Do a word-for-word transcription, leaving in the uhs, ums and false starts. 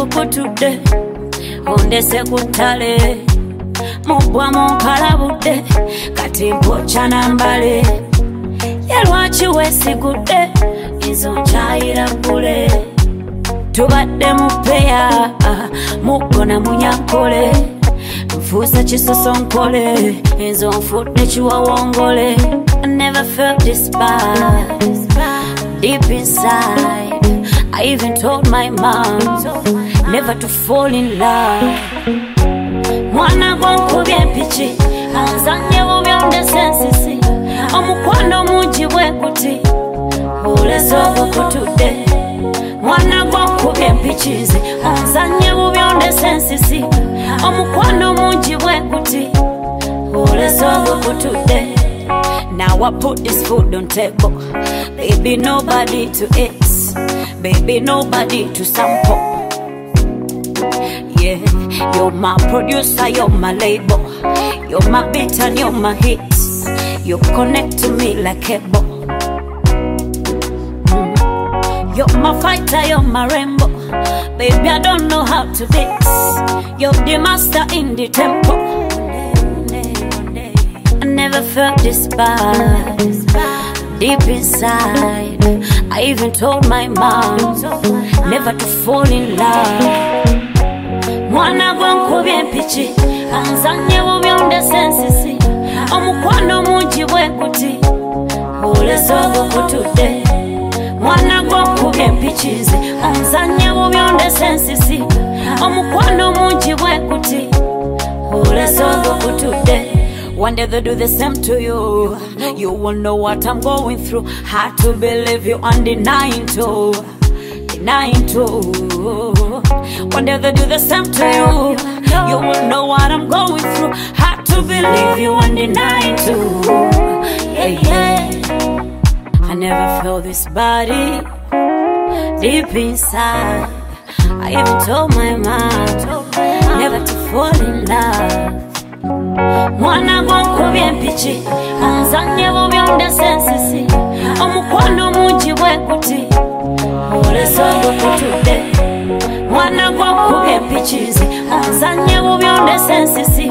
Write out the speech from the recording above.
gukutudde ondese kutale mubwa munkalabude kati mpocha nambale yalwaki wesigudde izo nkyayira ggule tubadde mupeya mugona munyankole nfuusa kisosonkole enzo nfudde kiwawongole I never felt this bad deep inside. I even told my mom never to fall in love. Mwana gwonkubye empiki anzanye bubyonde sensisi omukwano mungi bwe guti olese ogukutudde. Mwana gwonkubye empiki anzanye bubyonde sensisi omukwano mungi bwe guti olese ogukutudde. Now I put this food on table, baby nobody to eat, baby nobody to sample. Yeah, you're my producer, you're my label, you're my beat and you're my hits. You connect to me like cable. Mm. You're my fighter, you're my rainbow, baby I don't know how to dance. You're the master in the tempo. Never felt this bad deep inside. I even told my mom never to fall in love. Mwana gwonkubye empiki anzanye bubyonde sensisi omukwano mungi bwe guti olese ogukutudde. Mwana gwonkubye empiki anzanye bubyonde sensisi omukwano mungi bwe guti olese ogukutudde. One day they'll do the same to you. You won't know what I'm going through. Hard to believe you and denying to, denying to. One day they'll do the same to you. You won't know what I'm going through. Hard to believe you and denying to. Yeah, yeah. I never felt this body deep inside. I even told my mom never to fall in love. Mwana gwonkubye empiki anzanye bubyonde sensisi omukwano mungi bwe guti olese ogukutudde. Mwana gwonkubye empiki anzanye bubyonde sensisi